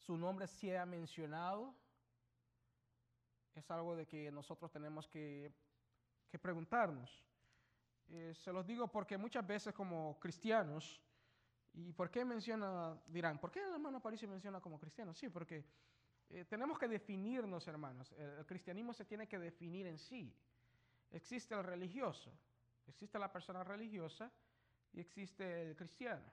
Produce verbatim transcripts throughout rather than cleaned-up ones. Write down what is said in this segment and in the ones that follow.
su nombre sea mencionado, es algo de que nosotros tenemos que, que preguntarnos. Eh, se los digo porque muchas veces como cristianos, ¿y por qué menciona, dirán, ¿por qué el hermano Aparicio menciona como cristiano? Sí, porque eh, tenemos que definirnos, hermanos. El, el cristianismo se tiene que definir en sí. Existe el religioso, existe la persona religiosa y existe el cristiano.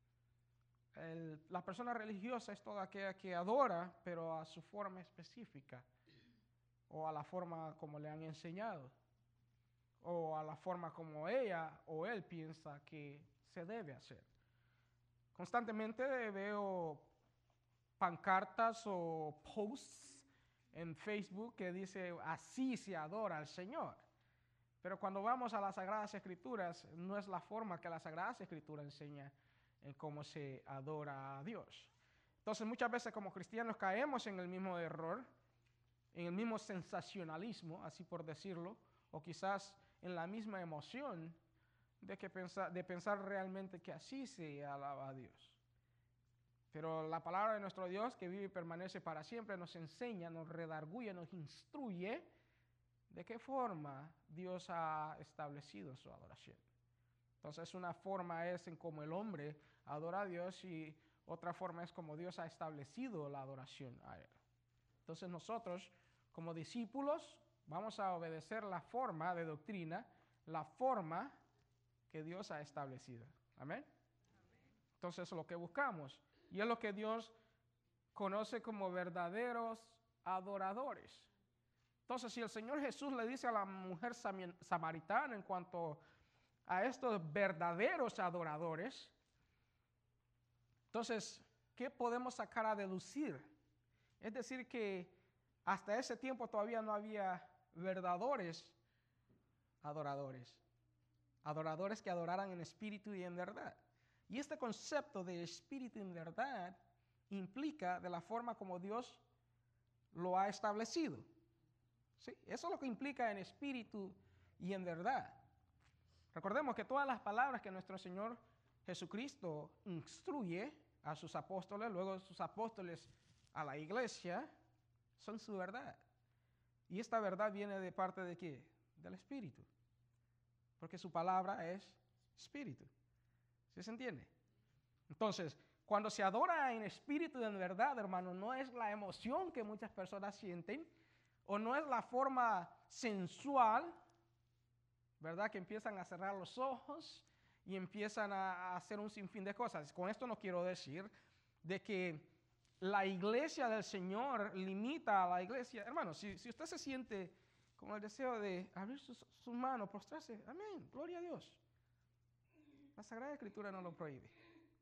El, la persona religiosa es toda aquella que adora, pero a su forma específica, o a la forma como le han enseñado, o a la forma como ella o él piensa que se debe hacer. Constantemente veo pancartas o posts en Facebook que dice así se adora al Señor. Pero cuando vamos a las Sagradas Escrituras, no es la forma que la Sagrada Escritura enseña en cómo se adora a Dios. Entonces muchas veces como cristianos caemos en el mismo error, en el mismo sensacionalismo, así por decirlo, o quizás en la misma emoción de, que pensar, de pensar realmente que así se alaba a Dios. Pero la palabra de nuestro Dios, que vive y permanece para siempre, nos enseña, nos redarguye, nos instruye de qué forma Dios ha establecido su adoración. Entonces una forma es en cómo el hombre adora a Dios y otra forma es como Dios ha establecido la adoración a Él. Entonces nosotros como discípulos vamos a obedecer la forma de doctrina, la forma que Dios ha establecido. Amén. Entonces eso es lo que buscamos y es lo que Dios conoce como verdaderos adoradores. Entonces, si el Señor Jesús le dice a la mujer samaritana en cuanto a estos verdaderos adoradores, entonces, ¿qué podemos sacar a deducir? Es decir, que hasta ese tiempo todavía no había verdaderos adoradores, adoradores que adoraran en espíritu y en verdad. Y este concepto de espíritu y en verdad implica de la forma como Dios lo ha establecido. ¿Sí? Eso es lo que implica en espíritu y en verdad. Recordemos que todas las palabras que nuestro Señor Jesucristo instruye a sus apóstoles, luego sus apóstoles a la iglesia, son su verdad. Y esta verdad viene de parte de ¿qué? Del Espíritu. Porque su palabra es Espíritu. ¿Sí se entiende? Entonces, cuando se adora en espíritu y en verdad, hermano, no es la emoción que muchas personas sienten, o no es la forma sensual, ¿verdad? Que empiezan a cerrar los ojos y empiezan a hacer un sinfín de cosas. Con esto no quiero decir de que la iglesia del Señor limita a la iglesia. Hermano, si, si usted se siente con el deseo de abrir sus, sus manos, prostrarse, amén, gloria a Dios. La Sagrada Escritura no lo prohíbe.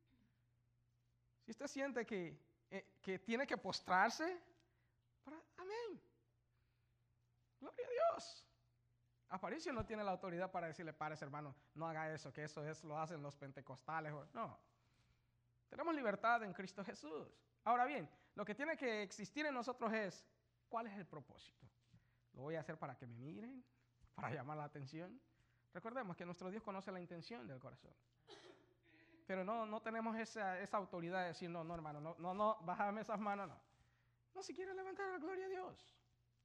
Si usted siente que, eh, que tiene que postrarse, para, amén. Gloria a Dios. Aparicio no tiene la autoridad para decirle, párese hermano, no haga eso, que eso es, lo hacen los pentecostales. No. Tenemos libertad en Cristo Jesús. Ahora bien, lo que tiene que existir en nosotros es, ¿cuál es el propósito? ¿Lo voy a hacer para que me miren? ¿Para llamar la atención? Recordemos que nuestro Dios conoce la intención del corazón. Pero no, no tenemos esa, esa autoridad de decir, no, no hermano, no, no, no, bájame esas manos, no. No, si quiere levantar la gloria a Dios.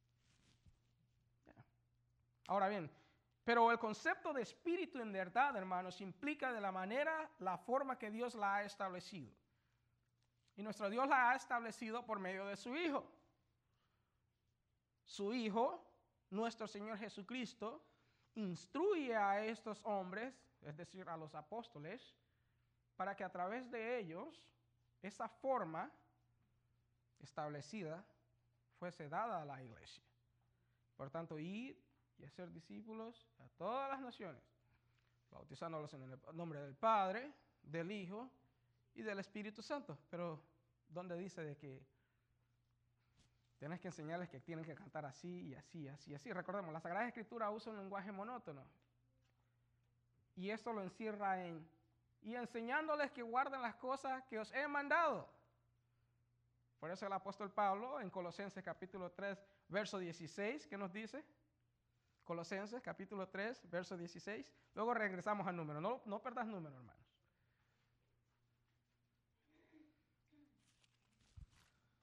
Yeah. Ahora bien, pero el concepto de espíritu en verdad, hermanos, implica de la manera, la forma que Dios la ha establecido. Y nuestro Dios la ha establecido por medio de su Hijo. Su Hijo, nuestro Señor Jesucristo, instruye a estos hombres, es decir, a los apóstoles, para que a través de ellos, esa forma establecida fuese dada a la iglesia. Por tanto, id y hacer discípulos a todas las naciones, bautizándolos en el nombre del Padre, del Hijo y del Espíritu Santo. Pero, ¿dónde dice de que tienes que enseñarles que tienen que cantar así y así, así, así? Recordemos, la Sagrada Escritura usa un lenguaje monótono. Y esto lo encierra en, y enseñándoles que guarden las cosas que os he mandado. Por eso el apóstol Pablo en Colosenses capítulo tres, verso dieciséis, ¿qué nos dice? Colosenses capítulo tres, verso dieciséis. Luego regresamos al número. No, no perdas número, hermanos.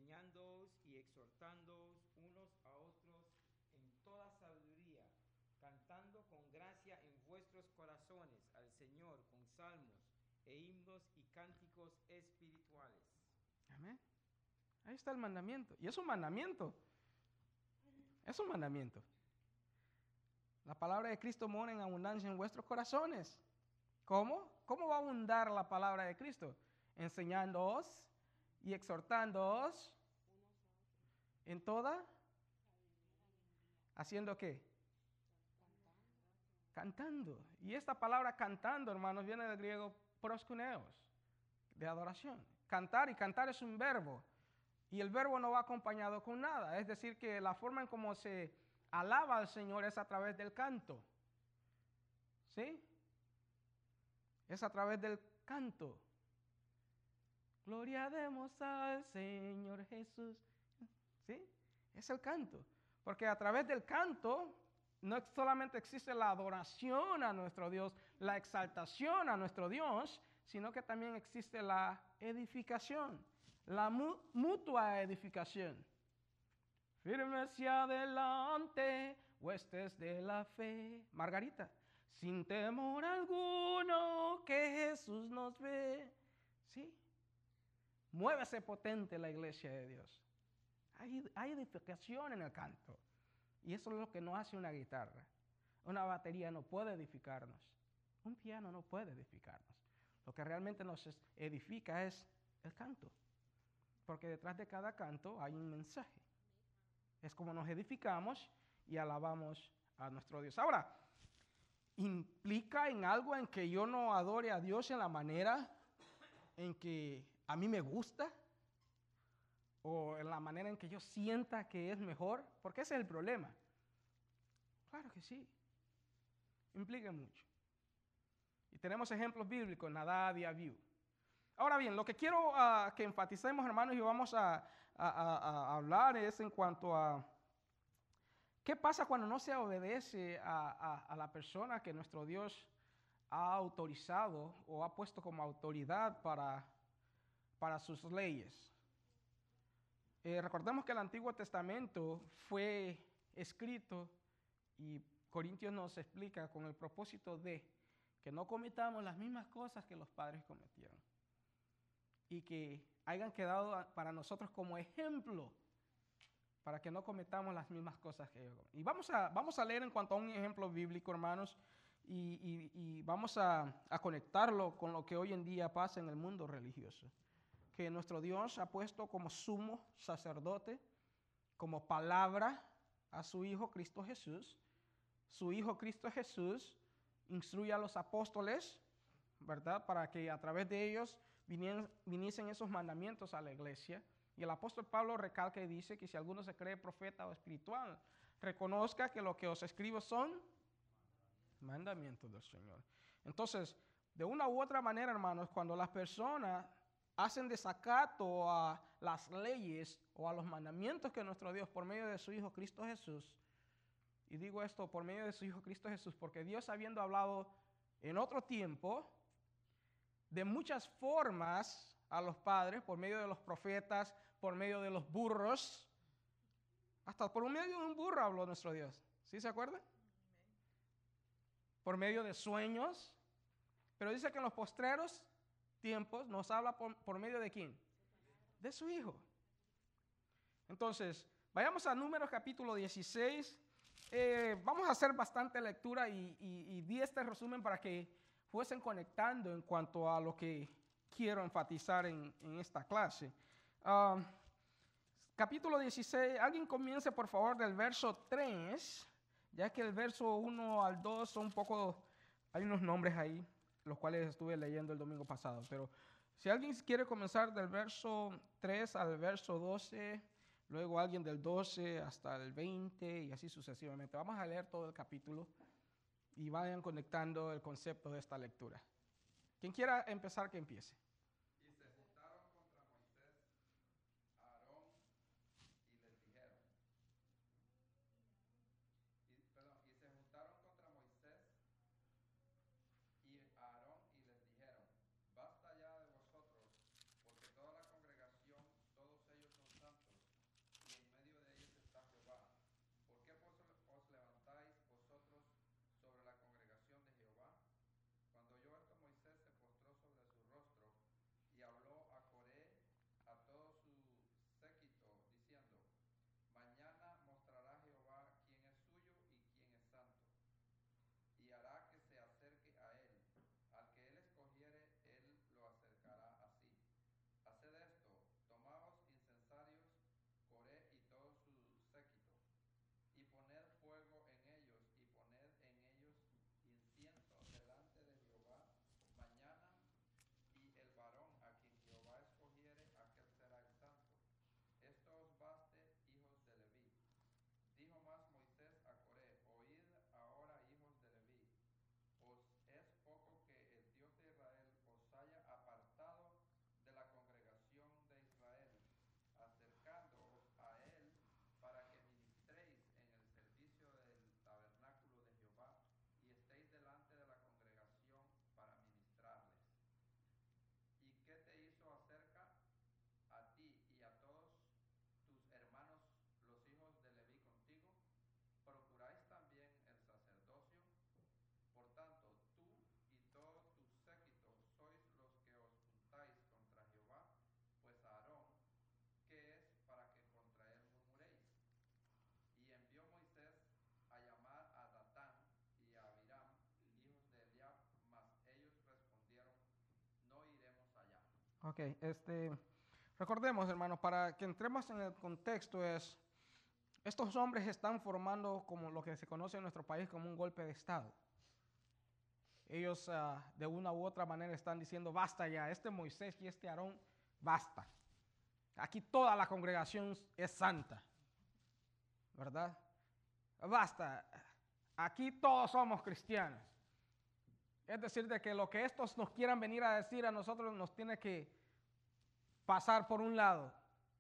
enseñándoos y exhortándoos unos a otros en toda sabiduría, cantando con gracia en vuestros corazones al Señor con salmos e himnos y cánticos espirituales. Amén. Ahí está el mandamiento. Y es un mandamiento. Es un mandamiento. La palabra de Cristo mora en abundancia en vuestros corazones. ¿Cómo? ¿Cómo va a abundar la palabra de Cristo? Enseñándoos y exhortándoos en toda. ¿Haciendo qué? Cantando. Y esta palabra cantando, hermanos, viene del griego proskuneos, de adoración. Cantar, y cantar es un verbo. Y el verbo no va acompañado con nada. Es decir, que la forma en cómo se alaba al Señor es a través del canto. ¿Sí? Es a través del canto. Gloria demos al Señor Jesús. ¿Sí? Es el canto. Porque a través del canto no solamente existe la adoración a nuestro Dios, la exaltación a nuestro Dios, sino que también existe la edificación, la mu mutua edificación. Firme hacia adelante, huestes de la fe. Margarita, sin temor alguno que Jesús nos ve. ¿Sí? Muévese potente la iglesia de Dios. Hay, hay edificación en el canto. Y eso es lo que no hace una guitarra. Una batería no puede edificarnos. Un piano no puede edificarnos. Lo que realmente nos edifica es el canto. Porque detrás de cada canto hay un mensaje. Es como nos edificamos y alabamos a nuestro Dios. Ahora, ¿implica en algo en que yo no adore a Dios en la manera en que a mí me gusta? ¿O en la manera en que yo sienta que es mejor? Porque ese es el problema. Claro que sí. Implica mucho. Y tenemos ejemplos bíblicos, Nadab y Abiú. Ahora bien, lo que quiero uh, que enfaticemos, hermanos, y vamos a, a, a, a hablar es en cuanto a qué pasa cuando no se obedece a, a, a la persona que nuestro Dios ha autorizado o ha puesto como autoridad para, para sus leyes. Eh, recordemos que el Antiguo Testamento fue escrito, y Corintios nos explica, con el propósito de que no cometamos las mismas cosas que los padres cometieron y que hayan quedado para nosotros como ejemplo para que no cometamos las mismas cosas que ellos. Y vamos a, vamos a leer en cuanto a un ejemplo bíblico, hermanos, y, y, y vamos a, a conectarlo con lo que hoy en día pasa en el mundo religioso, que nuestro Dios ha puesto como sumo sacerdote, como palabra a su Hijo Cristo Jesús. Su Hijo Cristo Jesús instruye a los apóstoles, ¿verdad?, para que a través de ellos vinien, viniesen esos mandamientos a la iglesia. Y el apóstol Pablo recalca y dice que si alguno se cree profeta o espiritual, reconozca que lo que os escribo son mandamientos del Señor. Entonces, de una u otra manera, hermanos, cuando las personas hacen desacato a las leyes o a los mandamientos que nuestro Dios, por medio de su Hijo Cristo Jesús, y digo esto por medio de su Hijo Cristo Jesús, porque Dios, habiendo hablado en otro tiempo de muchas formas a los padres, por medio de los profetas, por medio de los burros, hasta por medio de un burro habló nuestro Dios. ¿Sí se acuerdan? Por medio de sueños. Pero dice que en los postreros tiempos nos habla por, por medio de ¿quién? De su Hijo. Entonces, vayamos a Números capítulo dieciséis. Eh, vamos a hacer bastante lectura y, y, y di este resumen para que fuesen conectando en cuanto a lo que quiero enfatizar en, en esta clase. Uh, capítulo dieciséis, alguien comience por favor del verso tres, ya que el verso uno al dos son un poco, hay unos nombres ahí, los cuales estuve leyendo el domingo pasado, pero si alguien quiere comenzar del verso tres al verso doce, luego alguien del doce hasta el veinte y así sucesivamente. Vamos a leer todo el capítulo y vayan conectando el concepto de esta lectura. Quien quiera empezar, que empiece. Y se juntaron contra Moisés, Aarón, y les dijeron, y, perdón, y se juntaron contra Moisés y Aarón y les dijeron, basta ya de vosotros, porque toda la congregación, todos ellos son santos. Ok, este, recordemos, hermanos, para que entremos en el contexto es, estos hombres están formando como lo que se conoce en nuestro país como un golpe de Estado. Ellos uh, de una u otra manera están diciendo, basta ya, este Moisés y este Aarón, basta. Aquí toda la congregación es santa, ¿verdad? Basta, aquí todos somos cristianos. Es decir, de que lo que estos nos quieran venir a decir a nosotros nos tiene que pasar por un lado.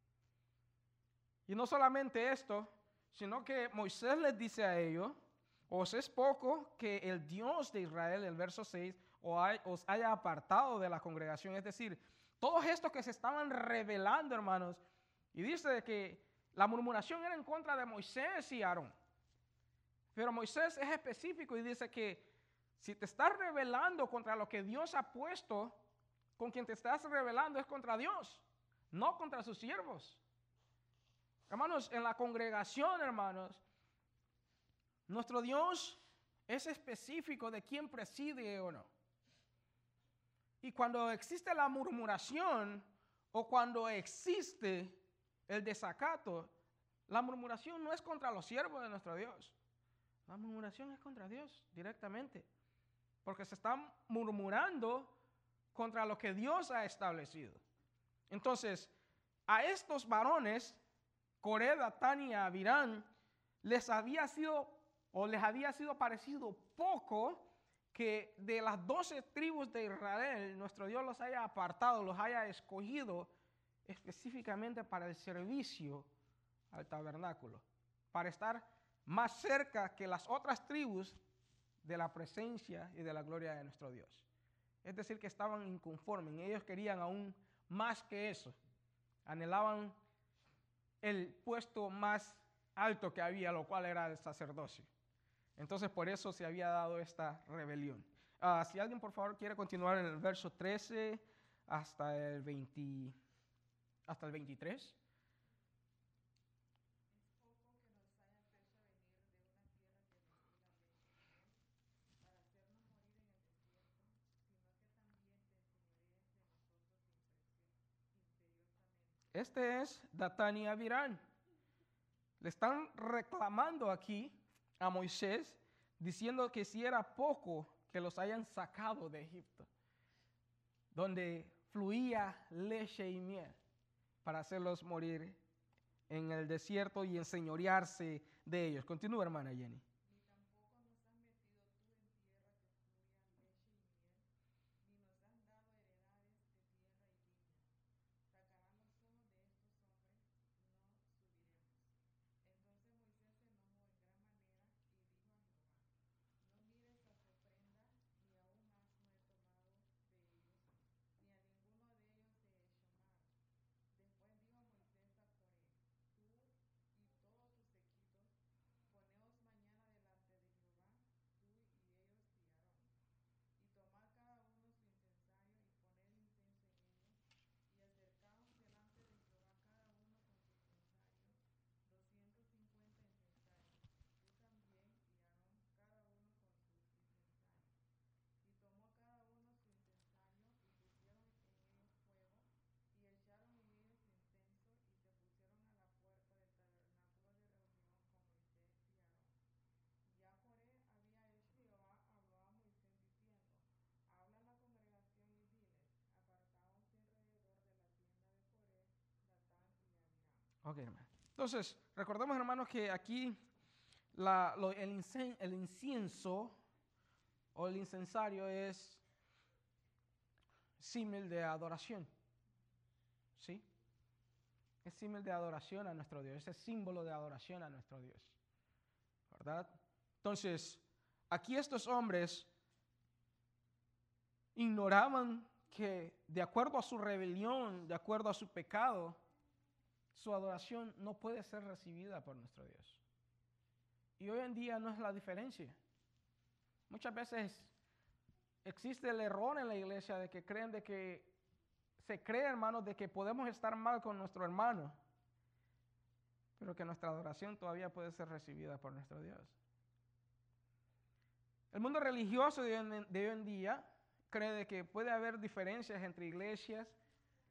Y no solamente esto, sino que Moisés les dice a ellos, os es poco que el Dios de Israel, el verso seis, os haya apartado de la congregación. Es decir, todos estos que se estaban rebelando, hermanos, y dice que la murmuración era en contra de Moisés y Aarón. Pero Moisés es específico y dice que si te estás rebelando contra lo que Dios ha puesto, con quien te estás rebelando es contra Dios, no contra sus siervos. Hermanos, en la congregación, hermanos, nuestro Dios es específico de quién preside o no. Y cuando existe la murmuración o cuando existe el desacato, la murmuración no es contra los siervos de nuestro Dios. La murmuración es contra Dios directamente. Porque se están murmurando contra lo que Dios ha establecido. Entonces, a estos varones, Coré, Datán y Abirán, les había sido o les había sido parecido poco que de las doce tribus de Israel, nuestro Dios los haya apartado, los haya escogido específicamente para el servicio al tabernáculo, para estar más cerca que las otras tribus de la presencia y de la gloria de nuestro Dios. Es decir, que estaban inconformes, ellos querían aún más que eso, anhelaban el puesto más alto que había, lo cual era el sacerdocio. Entonces, por eso se había dado esta rebelión. Uh, si alguien, por favor, quiere continuar en el verso trece hasta el, veinte, hasta el veintitrés. Este es Datán y Abirán. Le están reclamando aquí a Moisés, diciendo que si era poco que los hayan sacado de Egipto, donde fluía leche y miel, para hacerlos morir en el desierto y enseñorearse de ellos. Continúa, hermana Jenny. Ok, hermano. Entonces, recordemos, hermanos, que aquí la, lo, el, incen, el incienso o el incensario es símil de adoración. ¿Sí? Es símil de adoración a nuestro Dios. Es símbolo de adoración a nuestro Dios. ¿Verdad? Entonces, aquí estos hombres ignoraban que de acuerdo a su rebelión, de acuerdo a su pecado, su adoración no puede ser recibida por nuestro Dios. Y hoy en día no es la diferencia. Muchas veces existe el error en la iglesia de que creen de que se cree, hermanos, de que podemos estar mal con nuestro hermano, pero que nuestra adoración todavía puede ser recibida por nuestro Dios. El mundo religioso de hoy en, de hoy en día cree de que puede haber diferencias entre iglesias,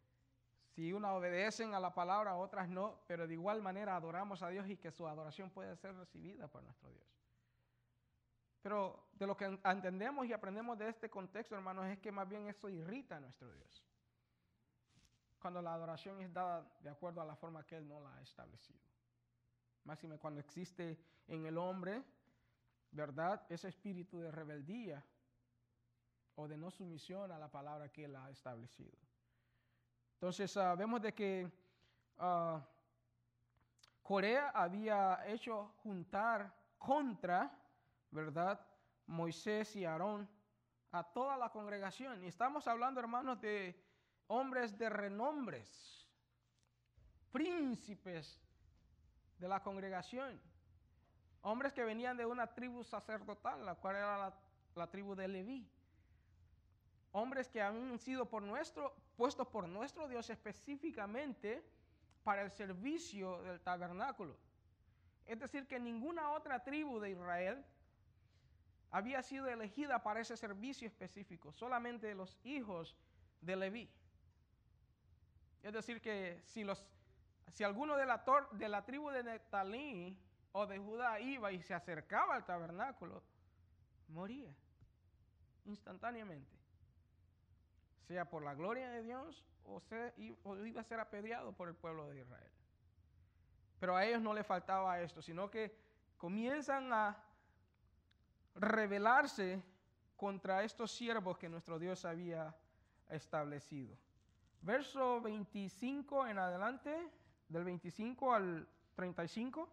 Si unas obedecen a la palabra, otras no, pero de igual manera adoramos a Dios y que su adoración puede ser recibida por nuestro Dios. Pero de lo que entendemos y aprendemos de este contexto, hermanos, es que más bien eso irrita a nuestro Dios. Cuando la adoración es dada de acuerdo a la forma que Él no la ha establecido. Máxime cuando existe en el hombre, ¿verdad?, ese espíritu de rebeldía o de no sumisión a la palabra que Él ha establecido. Entonces, uh, vemos de que uh, Corea había hecho juntar contra, ¿verdad?, Moisés y Aarón a toda la congregación. Y estamos hablando, hermanos, de hombres de renombres, príncipes de la congregación, hombres que venían de una tribu sacerdotal, la cual era la, la tribu de Leví. Hombres que han sido por nuestro, puestos por nuestro Dios específicamente para el servicio del tabernáculo. Es decir, que ninguna otra tribu de Israel había sido elegida para ese servicio específico, solamente los hijos de Leví. Es decir, que si, los, si alguno de la, tor, de la tribu de Neftalí o de Judá iba y se acercaba al tabernáculo, moría instantáneamente. Sea por la gloria de Dios o, sea, o iba a ser apedreado por el pueblo de Israel. Pero a ellos no les faltaba esto, sino que comienzan a rebelarse contra estos siervos que nuestro Dios había establecido. Verso veinticinco en adelante, del veinticinco al treinta y cinco.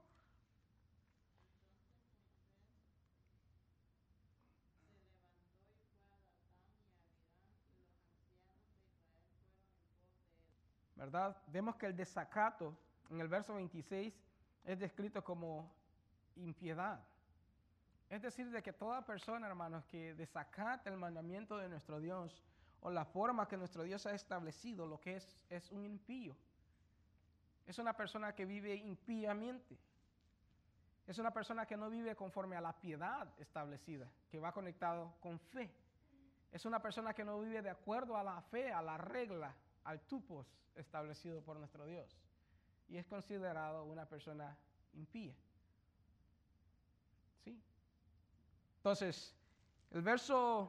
¿Verdad? Vemos que el desacato en el verso veintiséis es descrito como impiedad. Es decir, de que toda persona, hermanos, que desacata el mandamiento de nuestro Dios o la forma que nuestro Dios ha establecido, lo que es, es un impío. Es una persona que vive impíamente. Es una persona que no vive conforme a la piedad establecida, que va conectado con fe. Es una persona que no vive de acuerdo a la fe, a la regla, al tupos establecido por nuestro Dios. Y es considerado una persona impía. ¿Sí? Entonces, el verso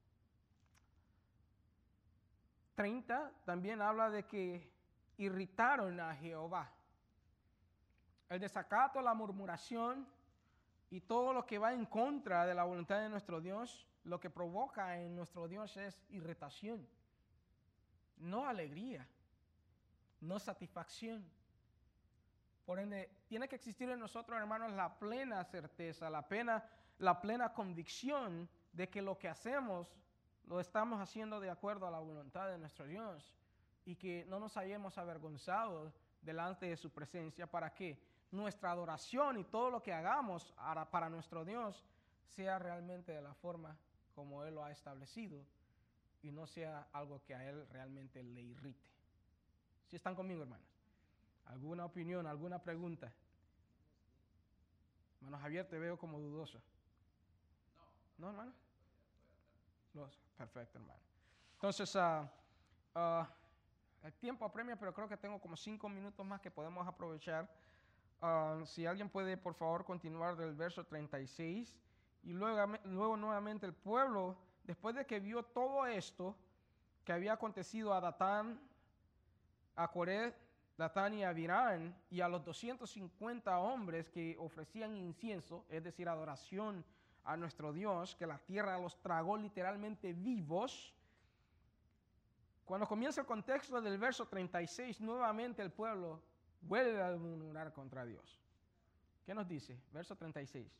treinta también habla de que irritaron a Jehová. El desacato, la murmuración y todo lo que va en contra de la voluntad de nuestro Dios, lo que provoca en nuestro Dios es irritación, no alegría, no satisfacción. Por ende, tiene que existir en nosotros, hermanos, la plena certeza, la plena, la plena convicción de que lo que hacemos lo estamos haciendo de acuerdo a la voluntad de nuestro Dios y que no nos hayamos avergonzado delante de su presencia para que nuestra adoración y todo lo que hagamos para nuestro Dios sea realmente de la forma como Él lo ha establecido y no sea algo que a Él realmente le irrite. ¿Sí están conmigo, hermanos? ¿Alguna opinión, alguna pregunta? Hermano Javier, te veo como dudoso. No. ¿No, hermano? No, perfecto, hermano. Entonces, uh, uh, el tiempo apremia, pero creo que tengo como cinco minutos más que podemos aprovechar. Uh, si alguien puede, por favor, continuar del verso treinta y seis. Y luego, luego nuevamente el pueblo, después de que vio todo esto que había acontecido a Datán, a Coré, Datán y Abirán, y a los doscientos cincuenta hombres que ofrecían incienso, es decir, adoración a nuestro Dios, que la tierra los tragó literalmente vivos. Cuando comienza el contexto del verso treinta y seis, nuevamente el pueblo vuelve a murmurar contra Dios. ¿Qué nos dice? Verso treinta y seis.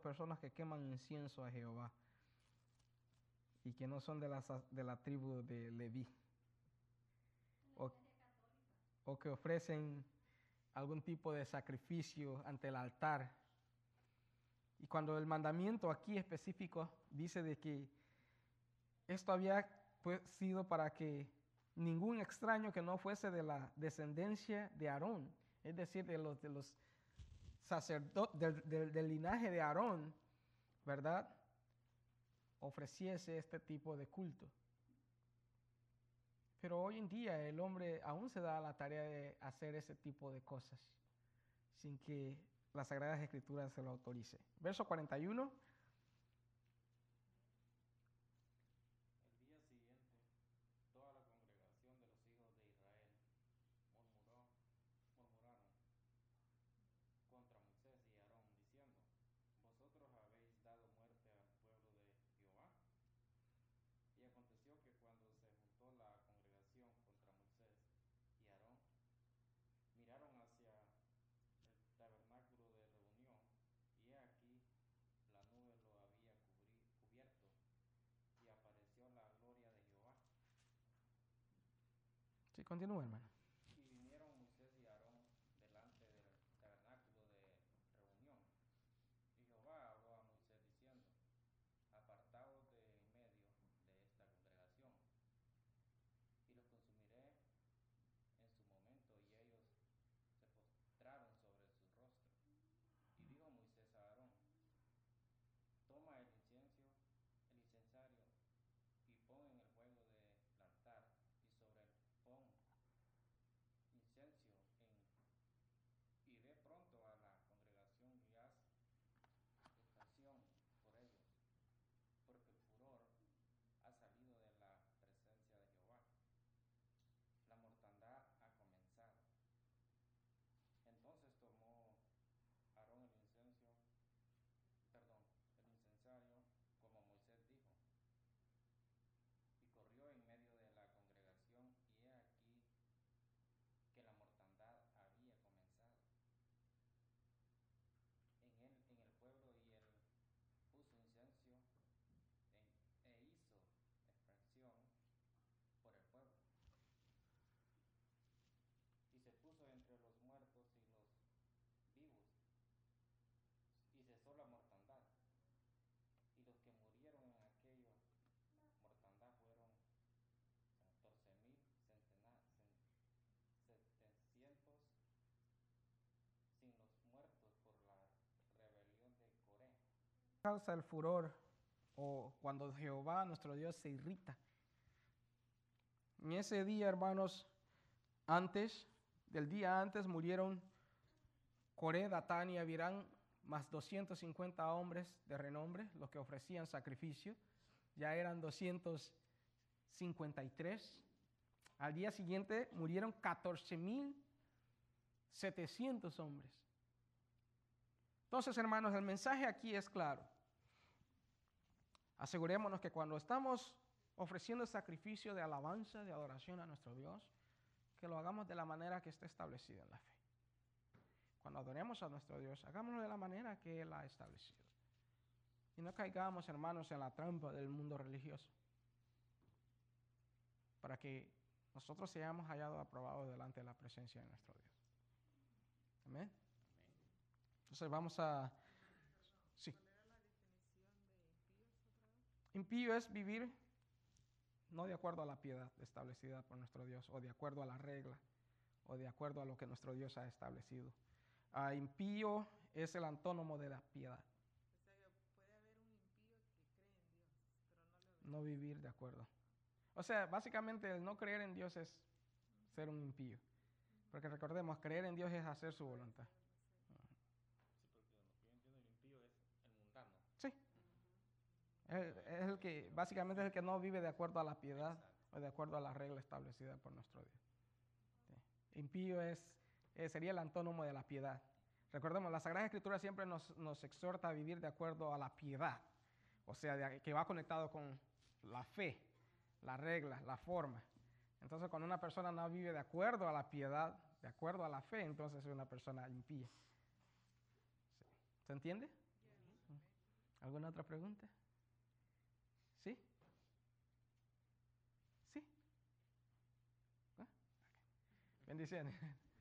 personas que queman incienso a Jehová y que no son de la, de la tribu de Leví, o, o que ofrecen algún tipo de sacrificio ante el altar. Y cuando el mandamiento aquí específico dice de que esto había pues, sido para que ningún extraño que no fuese de la descendencia de Aarón, es decir, de los, de los sacerdotes, del, del, del linaje de Aarón, ¿verdad?, ofreciese este tipo de culto. Pero hoy en día el hombre aún se da la tarea de hacer ese tipo de cosas sin que las Sagradas Escrituras se lo autorice. Verso cuarenta y uno. El día siguiente, toda la congregación de los hijos de Israel murmuró, murmuraron contra Moisés y Aarón, diciendo: ¿Vosotros habéis dado muerte al pueblo de Jehová? Y aconteció que cuando se juntó la congregación contra Moisés y Aarón, miraron hacia el tabernáculo de reunión, y he aquí la nube lo había cubri- cubierto, y apareció la gloria de Jehová. Sí, continúa, hermano. Y vinieron Moisés y Aarón delante del tabernáculo de reunión. Y Jehová habló a Moisés diciendo: Apartaos de en medio de esta congregación, y los consumiré en su momento. Y ellos se postraron sobre su rostro. Y dijo Moisés a Aarón: Toma el incienso, el incensario, y pon en el fuego del altar, y sobre él pon incienso en, y ve pronto a la congregación y haz expiación por ellos, porque el furor ha salido de la presencia de Jehová. La mortandad ha comenzado. Entonces tomó Aarón el incienso, perdón, el incensario, como Moisés dijo, y corrió en medio de la congregación, y he aquí que la mortandad había comenzado en él, en el pueblo, y él puso incienso en, e hizo expiación por el pueblo, y se puso entre los muertos y los vivos, y cesó la mortandad. Y los que murieron en aquella mortandad fueron catorce mil setecientos, sin los muertos por la rebelión de Coré. Causa el furor, o cuando Jehová, nuestro Dios, se irrita. En ese día, hermanos, antes, del día antes, murieron Coré, Datán y Abirán, más doscientos cincuenta hombres de renombre, los que ofrecían sacrificio. Ya eran doscientos cincuenta y tres. Al día siguiente murieron catorce mil setecientos hombres. Entonces, hermanos, el mensaje aquí es claro. Asegurémonos que cuando estamos ofreciendo sacrificio de alabanza, de adoración a nuestro Dios, que lo hagamos de la manera que está establecida en la fe. Cuando adoremos a nuestro Dios, hagámoslo de la manera que Él ha establecido. Y no caigamos, hermanos, en la trampa del mundo religioso, para que nosotros seamos hallados aprobados delante de la presencia de nuestro Dios. Amén. Entonces vamos a... Sí. Impío es vivir no de acuerdo a la piedad establecida por nuestro Dios, o de acuerdo a la regla, o de acuerdo a lo que nuestro Dios ha establecido. Uh, impío es el antónimo de la piedad. O sea, que puede haber un impío que cree en Dios, pero no le obedece. No vivir de acuerdo. O sea, básicamente el no creer en Dios es ser un impío. Porque recordemos, creer en Dios es hacer su voluntad. Sí, porque lo que yo entiendo, el impío es el mundano. Sí. Es, es el que, básicamente es el que no vive de acuerdo a la piedad. Exacto. O de acuerdo a la regla establecida por nuestro Dios. Sí. Impío es, eh, sería el antónimo de la piedad. Recordemos, la Sagrada Escritura siempre nos, nos exhorta a vivir de acuerdo a la piedad. O sea, de, que va conectado con la fe, la regla, la forma. Entonces, cuando una persona no vive de acuerdo a la piedad, de acuerdo a la fe, entonces es una persona impía. Sí. ¿Se entiende? Yes. ¿Alguna otra pregunta? ¿Sí? ¿Sí? ¿Ah? Ok. Bendiciones.